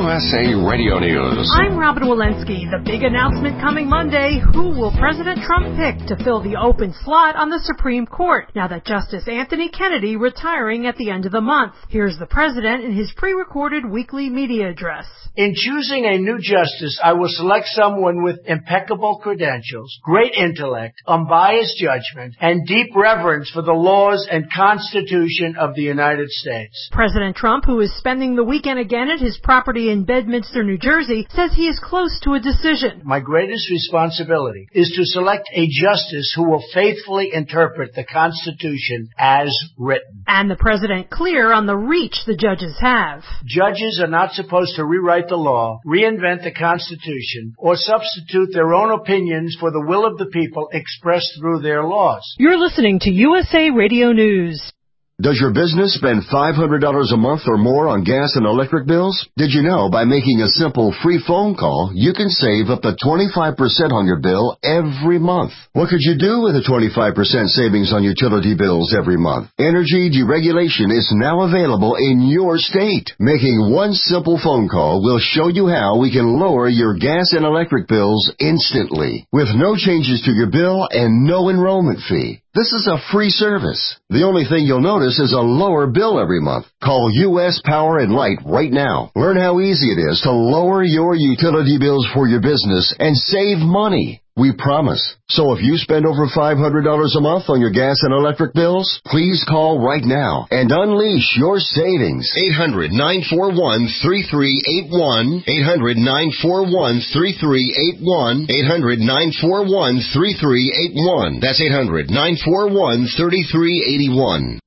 USA Radio News. I'm Robin Walensky. The big announcement coming Monday, who will President Trump pick to fill the open slot on the Supreme Court now that Justice Anthony Kennedy retiring at the end of the month? Here's the president in his pre-recorded weekly media address. In choosing a new justice, I will select someone with impeccable credentials, great intellect, unbiased judgment, and deep reverence for the laws and Constitution of the United States. President Trump, who is spending the weekend again at his property in Bedminster, New Jersey, says he is close to a decision. My greatest responsibility is to select a justice who will faithfully interpret the Constitution as written. And the president clear on the reach the judges have. Judges are not supposed to rewrite the law, reinvent the Constitution, or substitute their own opinions for the will of the people expressed through their laws. You're listening to USA Radio News. Does your business spend $500 a month or more on gas and electric bills? Did you know by making a simple free phone call, you can save up to 25% on your bill every month? What could you do with a 25% savings on utility bills every month? Energy deregulation is now available in your state. Making one simple phone call will show you how we can lower your gas and electric bills instantly, with no changes to your bill and no enrollment fee. This is a free service. The only thing you'll notice is a lower bill every month. Call U.S. Power and Light right now. Learn how easy it is to lower your utility bills for your business and save money. We promise. So if you spend over $500 a month on your gas and electric bills, please call right now and unleash your savings. 800-941-3381. 800-941-3381. 800-941-3381. That's 800-941-3381.